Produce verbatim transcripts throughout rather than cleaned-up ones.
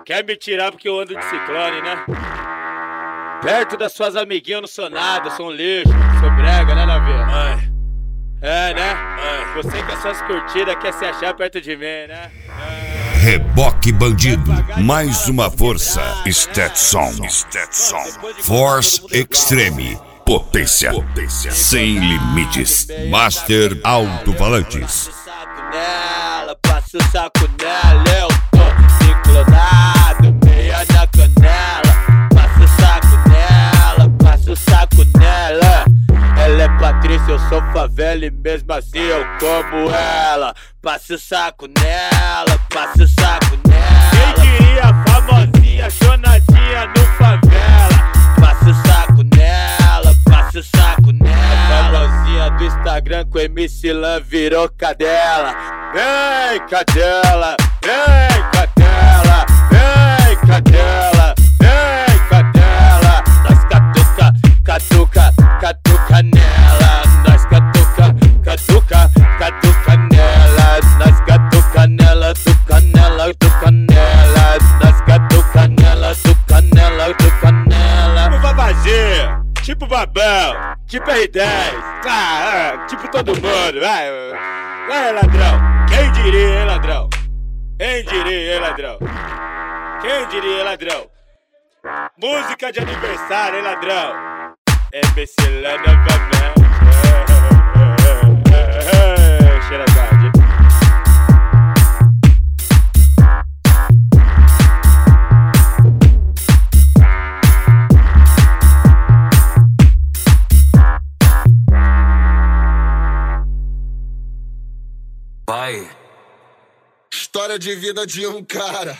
Quer me tirar porque eu ando de ciclone, né? Perto das suas amiguinhas eu não sou nada, eu sou um lixo, sou brega, né, Navinha? É, né? Você com essas curtidas quer se achar perto de mim, né? É. Reboque Bandido, mais uma força. Stetson, Stetson. Force Extreme, potência, potência sem limites. Master Alto-Falantes. Passa o saco nela, eu tô ciclonado, meia na canela. Passa o saco nela, passa o saco nela. Ela é Patrícia, eu sou favela e mesmo assim eu como ela. Passa o saco nela, passa o saco nela. Quem diria famosinha, chonadinha no favela. Passa o saco nela, passa o saco nela. A famosinha do Instagram com M C Lan virou cadela. Vem cadela, vem cadela, vem cadela, vem cadela. Nós catuca, catuca, catuca nela. Nós catuca, catuca, catuca nela. Nós catuca nela, tuca nela, tuca nela. Nós catuca nela, tuca nela, tuca nela. Tipo Babagê, tipo Babão, tipo R dez, ah, tipo todo mundo, vai, vai ladrão. Quem diria, hein, ladrão? Quem diria, hein, ladrão? Quem diria, hein, ladrão? Música de aniversário, hein, ladrão? M C Lan novamente. Xerazade. Vai. História de vida de um cara.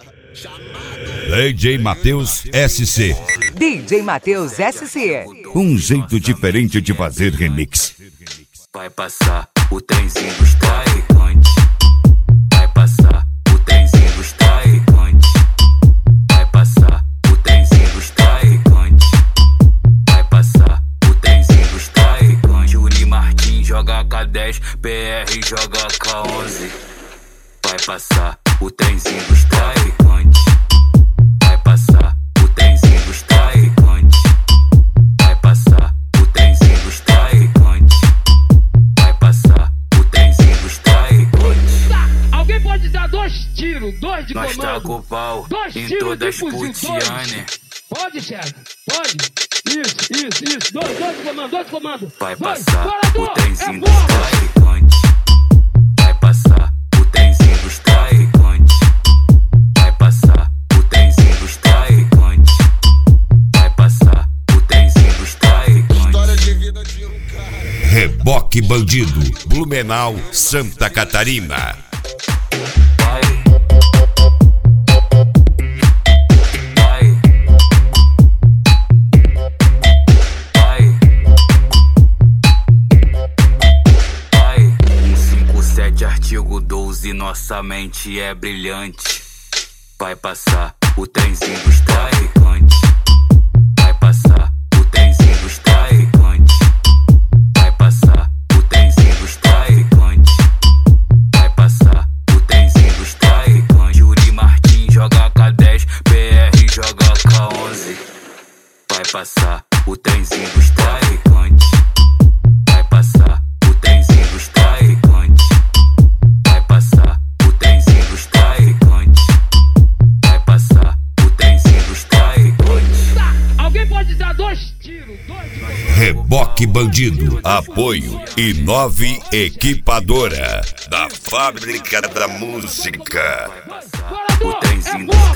D J Matheus S C. D J Matheus S C. Um jeito diferente de fazer remix. Vai passar o trenzinho dos traficantes. Vai passar o trenzinho dos traficantes. Vai passar o trenzinho dos traficantes. Vai passar o trenzinho dos traficantes. Yuri Martins joga K dez, P R joga K onze. Vai passar o trenzinho dos traficantes. Vai passar o trenzinho dos traficantes. Vai passar o trenzinho dos traficantes. Vai passar o trenzinho dos traficantes. Alguém pode dar dois tiros, dois de Nós comando. traga o pau Dois em tiros todas de fuzil, putiane. dois. Pode, chefe, pode. Isso, isso, isso. Dois, dois de comando, dois de comando. Vai Vai, passar parador, o trenzinho é dos porra. traficantes. Vai passar o trenzinho dos traficantes. Vai passar o trenzinho dos traficantes. Vai passar o trenzinho dos traficantes. História de vida de um cara. Reboque Bandido, Blumenau, Santa Catarina. Vai. Vai. Vai. Vai. um cinco sete artigo doze, nossa mente é brilhante. Vai passar o trenzinho dos traficantes. Vai passar o trenzinho dos traficantes. Vai passar o trenzinho dos traficantes. Vai passar o trenzinho dos traficantes. Yuri Martins joga K dez, P R joga K onze. Vai passar o trenzinho dos traficantes. Vai passar o trenzinho dos traficantes. Vai passar o trenzinho dos traficantes. Vai passar o trenzinho dos traficantes. Alguém pode dar dois tiros, dois de comando. Reboque Bandido, apoio e nove Equipadora, da Fábrica da Música. Vai passar o trenzinho dos